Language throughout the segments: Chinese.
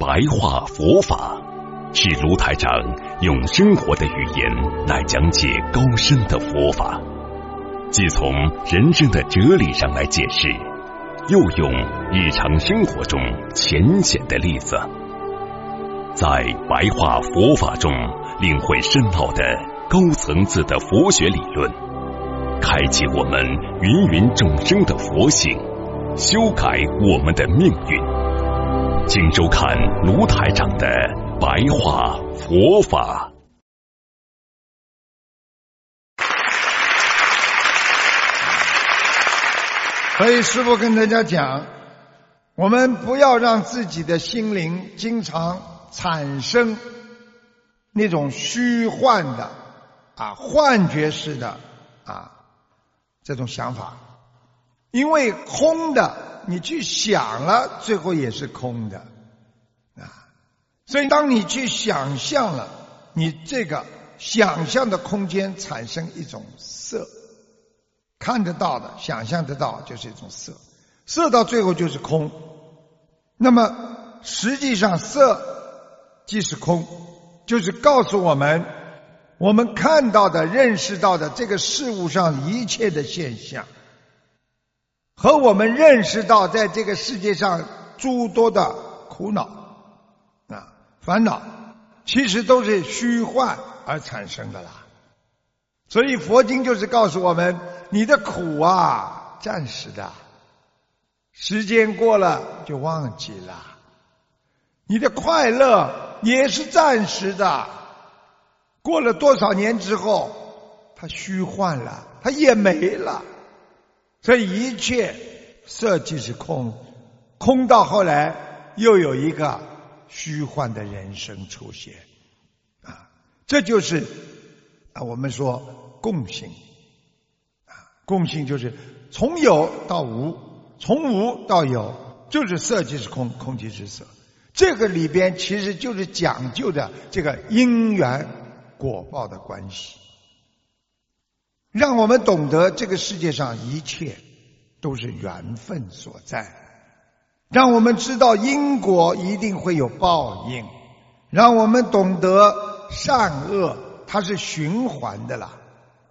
白话佛法，是卢台长用生活的语言来讲解高深的佛法，既从人生的哲理上来解释，又用日常生活中浅显的例子，在白话佛法中领会深奥的高层次的佛学理论，开启我们芸芸众生的佛性，修改我们的命运。请收看卢台长的白话佛法。 所以师父跟大家讲，我们不要让自己的心灵经常产生那种虚幻的幻觉式的这种想法，因为空的你去想了，最后也是空的所以当你去想象了，你这个想象的空间产生一种色，看得到的想象得到就是一种色，色到最后就是空。那么实际上色即是空，就是告诉我们，我们看到的认识到的这个事物上一切的现象，和我们认识到在这个世界上诸多的苦恼烦恼，其实都是虚幻而产生的啦。所以佛经就是告诉我们，你的苦暂时的，时间过了就忘记了；你的快乐也是暂时的，过了多少年之后它虚幻了，它也没了。所以一切色即是空，空到后来又有一个虚幻的人生出现这就是我们说共性共性就是从有到无，从无到有，就是色即是空，空即是色。这个里边其实就是讲究的这个因缘果报的关系，让我们懂得这个世界上一切都是缘分所在，让我们知道因果一定会有报应，让我们懂得善恶它是循环的啦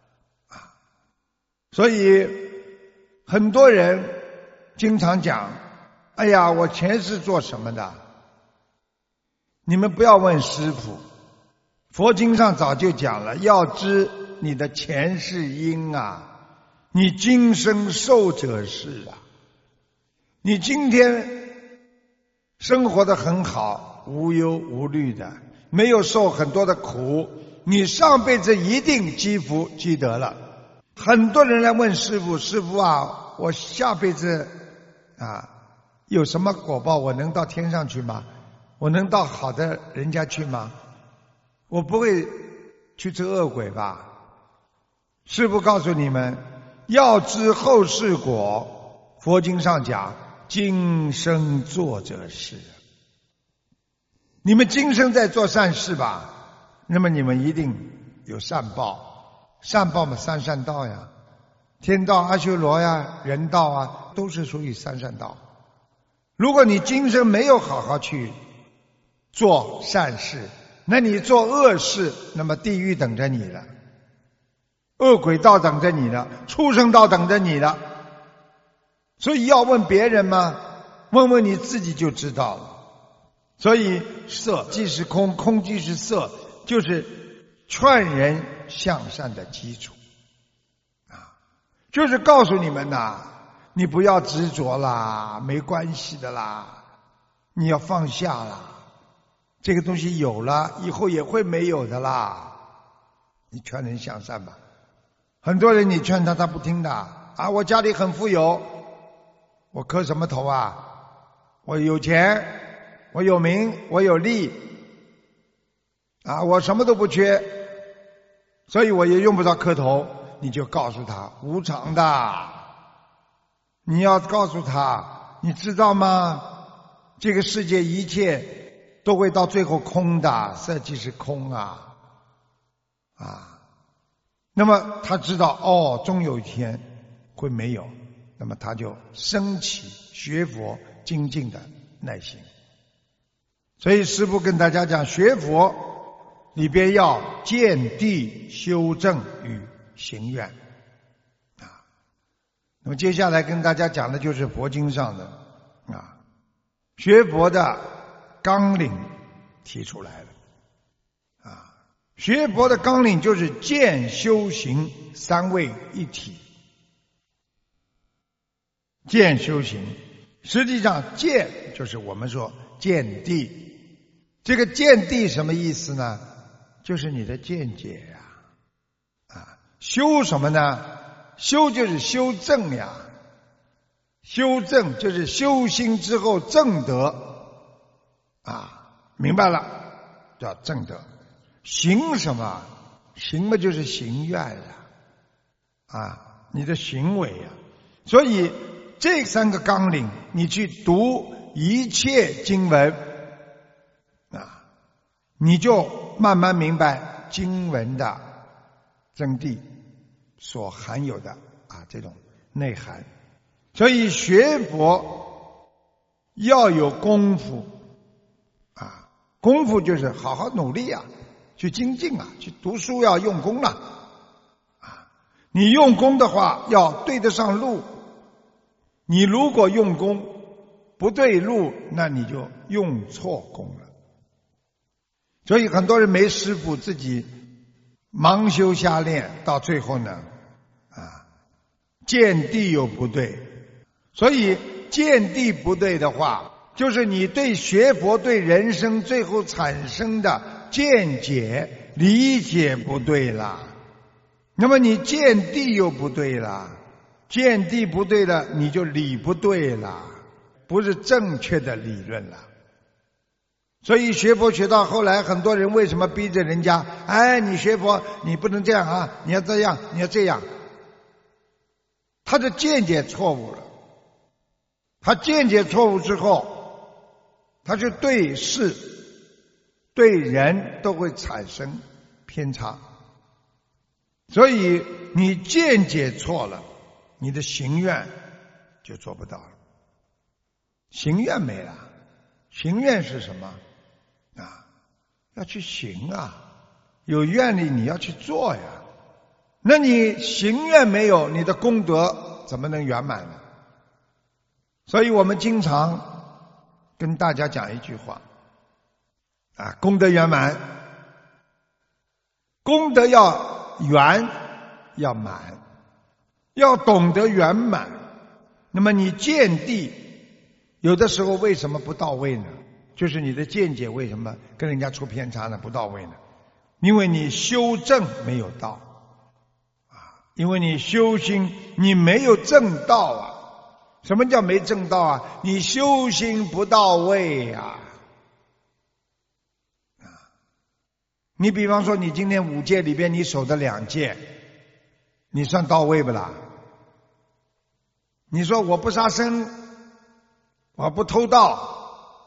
所以很多人经常讲，哎呀，我前世做什么的？你们不要问师父，佛经上早就讲了，要知你的前世因你今生受者是你今天生活得很好，无忧无虑的，没有受很多的苦，你上辈子一定积福积德了。很多人来问师父，师父我下辈子有什么果报？我能到天上去吗？我能到好的人家去吗？我不会去做恶鬼吧？师父告诉你们，要知后世果，佛经上讲今生做者是。你们今生在做善事吧，那么你们一定有善报。善报嘛，三善道呀，天道、阿修罗呀，人道都是属于三善道。如果你今生没有好好去做善事，那你做恶事，那么地狱等着你了，恶鬼道等着你了，畜生道等着你了。所以要问别人吗？问问你自己就知道了。所以色即是空，空即是色，就是劝人向善的基础就是告诉你们你不要执着啦，没关系的啦，你要放下啦，这个东西有了以后也会没有的啦。你劝人向善吧，很多人你劝他不听的我家里很富有，我磕什么头我有钱，我有名，我有利我什么都不缺，所以我也用不着磕头。你就告诉他无常的，你要告诉他，你知道吗？这个世界一切都会到最后空的，色即是空那么他知道终有一天会没有，那么他就升起学佛精进的耐心。 所以师父跟大家讲，学佛里边要见地修正与行愿啊。那么接下来跟大家讲的就是佛经上的啊，学佛的纲领提出来了啊。学佛的纲领就是见修行三位一体。见修行，实际上见就是我们说见地。这个见地什么意思呢？就是你的见解呀。啊，修什么呢？修就是修正呀。修正就是修心之后正德。啊，明白了，叫正德。行什么？行嘛就是行愿呀。啊，你的行为呀。所以这三个纲领，你去读一切经文啊，你就慢慢明白经文的真谛所含有的啊这种内涵。所以学佛要有功夫啊，功夫就是好好努力啊，去精进啊，去读书要用功了啊。你用功的话，要对得上路。你如果用功不对路，那你就用错功了。所以很多人没师父，自己盲修瞎练，到最后呢，啊，见地又不对。所以见地不对的话，就是你对学佛、对人生最后产生的见解、理解不对了。那么你见地又不对了。见地不对了，你就理不对了，不是正确的理论了。所以学佛学到后来，很多人为什么逼着人家，哎，你学佛你不能这样啊，你要这样，你要这样。他的见解错误了，他见解错误之后，他就对事对人都会产生偏差。所以你见解错了，你的行愿就做不到了。行愿没了，行愿是什么啊？要去行啊，有愿力你要去做呀。那你行愿没有，你的功德怎么能圆满呢？所以我们经常跟大家讲一句话啊，功德圆满，功德要圆要满，要懂得圆满。那么你见地有的时候为什么不到位呢？就是你的见解为什么跟人家出偏差呢？不到位呢？因为你修正没有到啊，因为你修心你没有正道啊。什么叫没正道啊？你修心不到位啊。你比方说你今天5戒里边你守的2戒，你算到位不啦？你说我不杀生，我不偷盗，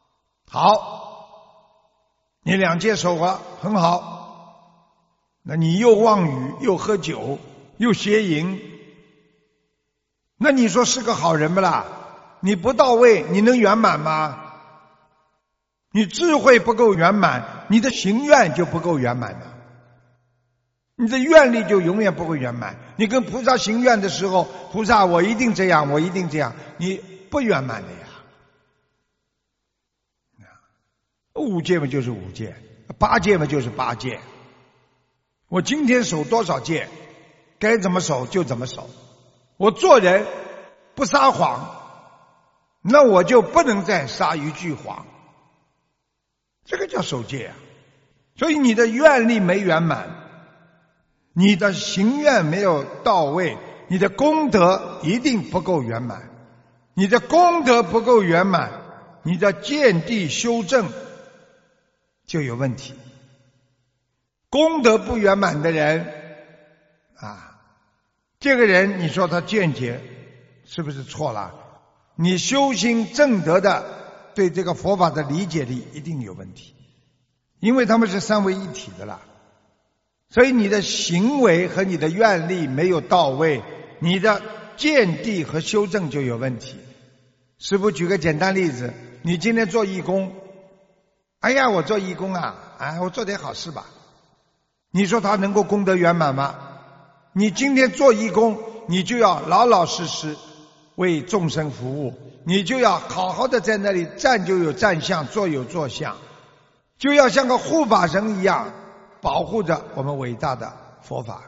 好，你2戒守了很好，那你又妄语又喝酒又邪淫，那你说是个好人不啦？你不到位，你能圆满吗？你智慧不够圆满，你的行愿就不够圆满的，你的愿力就永远不会圆满。你跟菩萨行愿的时候，菩萨我一定这样，我一定这样，你不圆满的呀。5戒嘛就是5戒，8戒嘛就是8戒。我今天守多少戒，该怎么守就怎么守。我做人不撒谎，那我就不能再撒一句谎。这个叫守戒啊。所以你的愿力没圆满，你的行愿没有到位，你的功德一定不够圆满。你的功德不够圆满，你的见地修正就有问题。功德不圆满的人啊，这个人你说他见解是不是错了？你修心正德的对这个佛法的理解力一定有问题，因为他们是三位一体的啦。所以你的行为和你的愿力没有到位，你的见地和修正就有问题。师父举个简单例子，你今天做义工哎呀，我做义工啊，我做点好事吧。你说他能够功德圆满吗？你今天做义工，你就要老老实实为众生服务，你就要好好的在那里站就有站相，坐有坐相，就要像个护法神一样保护着我们伟大的佛法。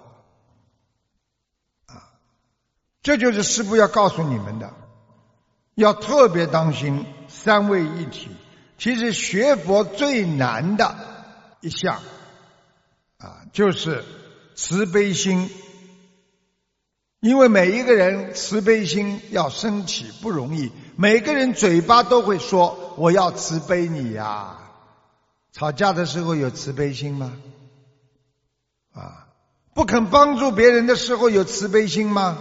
这就是师父要告诉你们的，要特别当心三位一体。其实学佛最难的一项就是慈悲心，因为每一个人慈悲心要升起不容易，每个人嘴巴都会说我要慈悲你呀。吵架的时候有慈悲心吗？不肯帮助别人的时候有慈悲心吗？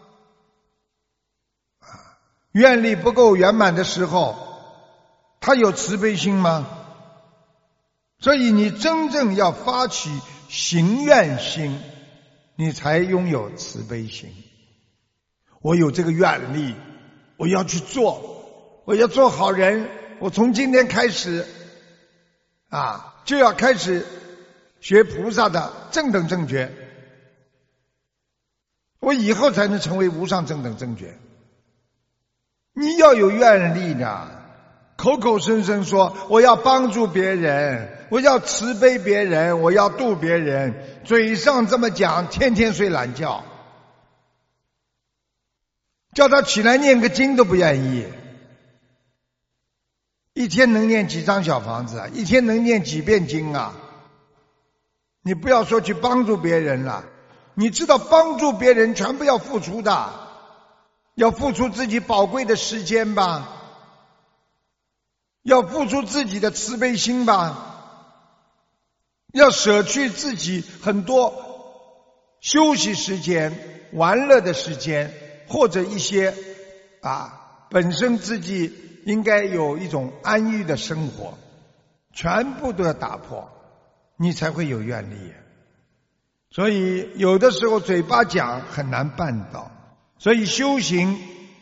愿力不够圆满的时候，他有慈悲心吗？所以你真正要发起行愿心，你才拥有慈悲心。我有这个愿力，我要去做，我要做好人，我从今天开始就要开始学菩萨的正等正觉，我以后才能成为无上正等正觉。你要有愿力的，口口声声说我要帮助别人，我要慈悲别人，我要度别人，嘴上这么讲，天天睡懒觉，叫他起来念个经都不愿意。一天能念几张小房子啊？一天能念几遍经啊？你不要说去帮助别人了，你知道帮助别人全部要付出的，要付出自己宝贵的时间吧，要付出自己的慈悲心吧，要舍去自己很多休息时间、玩乐的时间，或者一些本身自己应该有一种安逸的生活，全部都要打破，你才会有愿力。所以有的时候嘴巴讲很难办到，所以修行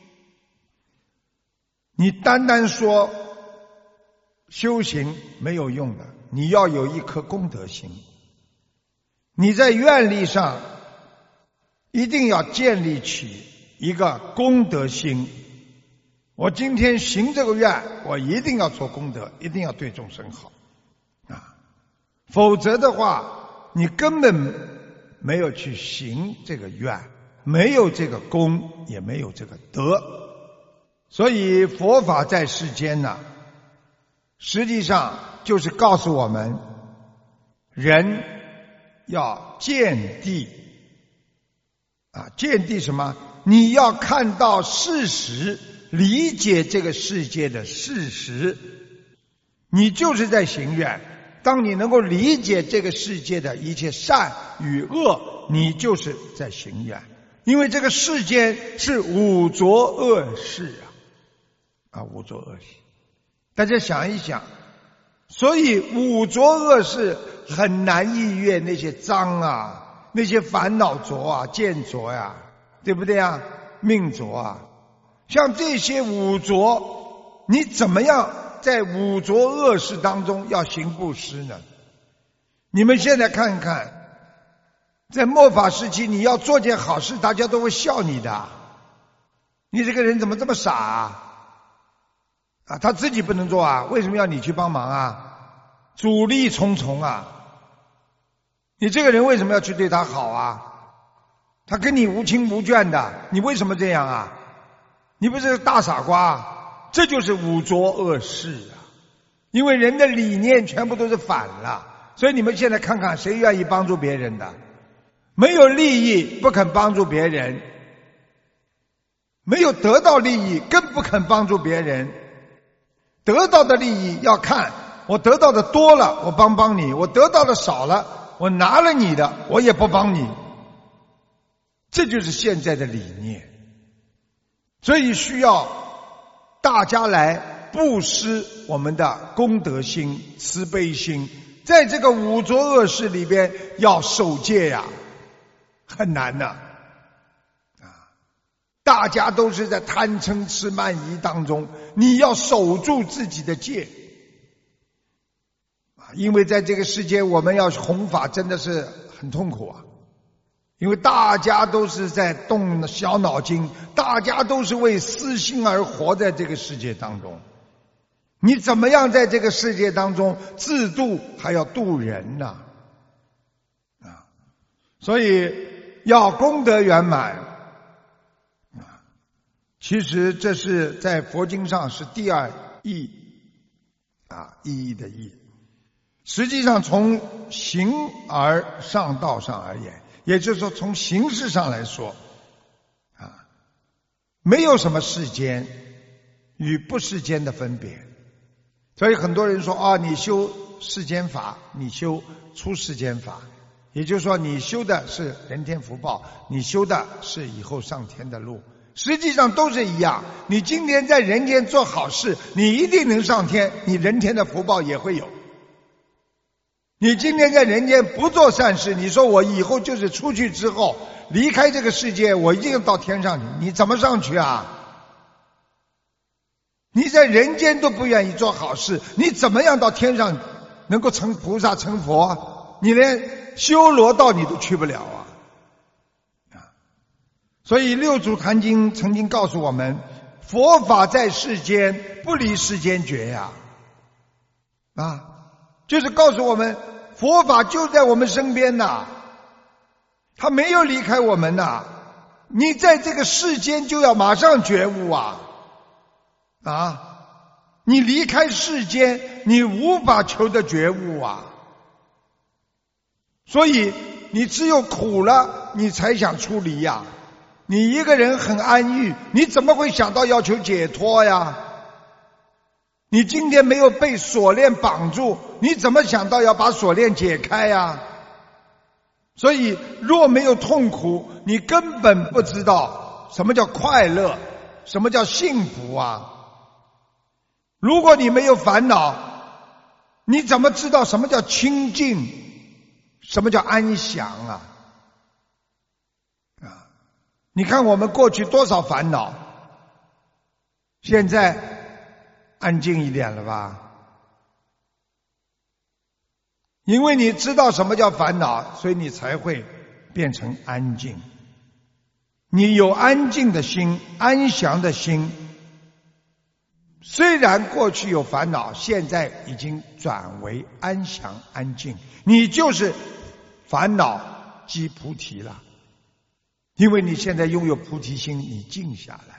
你单单说修行没有用的，你要有一颗功德心，你在愿力上一定要建立起一个功德心。我今天行这个愿，我一定要做功德，一定要对众生好否则的话你根本没有去行这个愿，没有这个功，也没有这个德。所以佛法在世间实际上就是告诉我们，人要见地见地什么？你要看到事实，理解这个世界的事实，你就是在行愿。当你能够理解这个世界的一切善与恶，你就是在行愿。因为这个世间是五浊恶世五浊恶世，大家想一想，所以五浊恶世很难逾越那些脏那些烦恼浊见浊对不对命浊像这些五浊，你怎么样在五浊恶世当中要行布施呢？你们现在看看，在末法时期你要做件好事，大家都会笑你的，你这个人怎么这么傻他自己不能做为什么要你去帮忙阻力重重你这个人为什么要去对他好他跟你无亲无眷的，你为什么这样你不是个大傻瓜这就是五浊恶世因为人的理念全部都是反了。所以你们现在看看，谁愿意帮助别人的？没有利益不肯帮助别人，没有得到利益更不肯帮助别人。得到的利益要看，我得到的多了我帮你，我得到的少了我拿了你的我也不帮你，这就是现在的理念。所以需要大家来布施我们的功德心、慈悲心，在这个五浊恶世里边要守戒很难大家都是在贪嗔痴慢疑当中，你要守住自己的戒。 因为在这个世界我们要弘法真的是很痛苦啊，因为大家都是在动小脑筋，大家都是为私心而活在这个世界当中，你怎么样在这个世界当中自度还要度人呢？所以要功德圆满，其实这是在佛经上是第二义意义的义。实际上从形而上道上而言，也就是说从形式上来说没有什么世间与不世间的分别。所以很多人说你修世间法，你修出世间法，也就是说你修的是人天福报，你修的是以后上天的路，实际上都是一样。你今天在人间做好事，你一定能上天，你人天的福报也会有。你今天在人间不做善事，你说我以后就是出去之后离开这个世界，我一定要到天上去，你怎么上去啊？你在人间都不愿意做好事，你怎么样到天上能够成菩萨成佛？你连修罗道你都去不了啊！所以六祖坛经曾经告诉我们，佛法在世间，不离世间觉呀！就是告诉我们，佛法就在我们身边呐，它没有离开我们呐。你在这个世间就要马上觉悟你离开世间，你无法求得觉悟所以你只有苦了，你才想出离呀。你一个人很安逸，你怎么会想到要求解脱呀？你今天没有被锁链绑住，你怎么想到要把锁链解开呀？所以若没有痛苦，你根本不知道什么叫快乐，什么叫幸福如果你没有烦恼，你怎么知道什么叫清净，什么叫安详你看我们过去多少烦恼，现在安静一点了吧？因为你知道什么叫烦恼，所以你才会变成安静。你有安静的心，安详的心，虽然过去有烦恼，现在已经转为安详安静，你就是烦恼即菩提了。因为你现在拥有菩提心，你静下来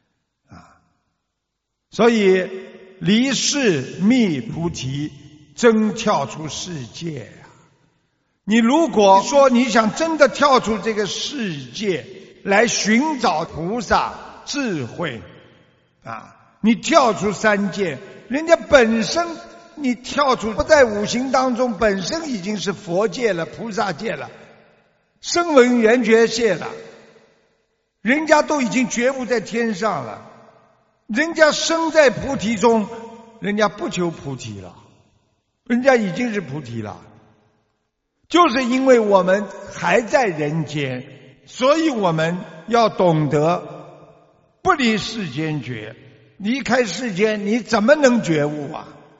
所以离世觅菩提，真跳出世界你如果说你想真的跳出这个世界来寻找菩萨智慧你跳出三界，人家本身你跳出不在五行当中，本身已经是佛界了，菩萨界了，声闻缘觉界了，人家都已经觉悟在天上了，人家生在菩提中，人家不求菩提了，人家已经是菩提了。就是因为我们还在人间，所以我们要懂得不离世间觉，离开世间你怎么能觉悟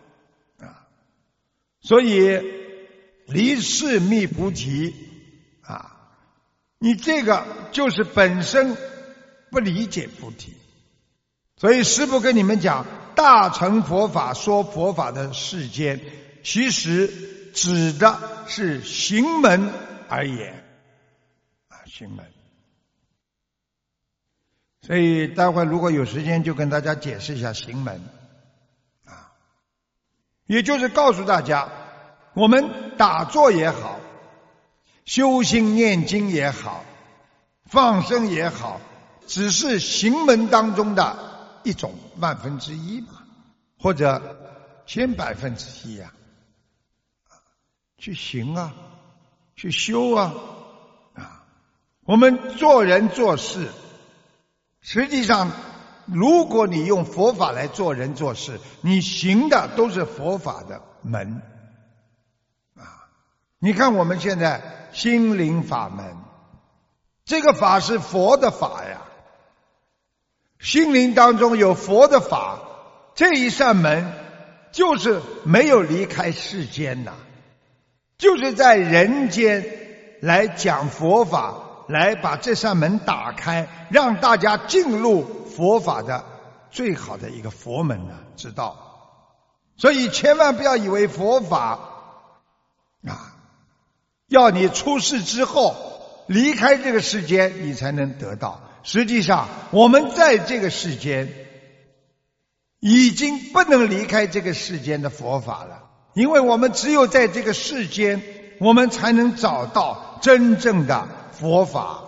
所以离世觅菩提你这个就是本身不理解菩提。所以师父跟你们讲，大乘佛法说佛法的世间，其实指的是行门而言行门。所以待会如果有时间就跟大家解释一下行门也就是告诉大家，我们打坐也好，修心念经也好，放生也好，只是行门当中的一种1/1000或者100%去行去修我们做人做事，实际上如果你用佛法来做人做事，你行的都是佛法的门你看我们现在心灵法门，这个法是佛的法呀，心灵当中有佛的法，这一扇门就是没有离开世间呐，就是在人间来讲佛法，来把这扇门打开，让大家进入佛法的最好的一个佛门呢，知道。所以千万不要以为佛法要你出世之后离开这个世间你才能得到。实际上我们在这个世间已经不能离开这个世间的佛法了，因为我们只有在这个世间我们才能找到真正的佛法。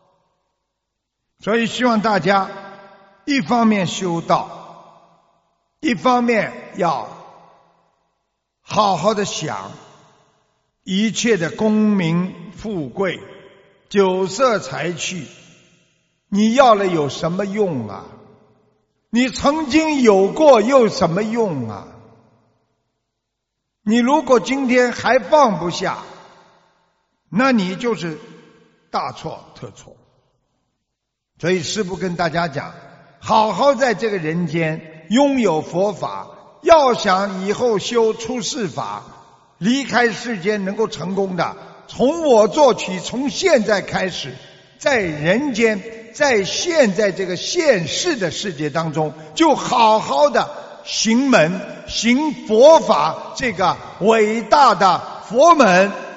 所以希望大家一方面修道，一方面要好好的想，一切的功名富贵酒色财气你要了有什么用啊？你曾经有过又什么用啊？你如果今天还放不下，那你就是大错特错。所以师父跟大家讲，好好在这个人间拥有佛法，要想以后修出世法，离开世间能够成功的，从我做起，从现在开始，在人间，在现在这个现世的世界当中，就好好的行门，行佛法，这个伟大的佛门。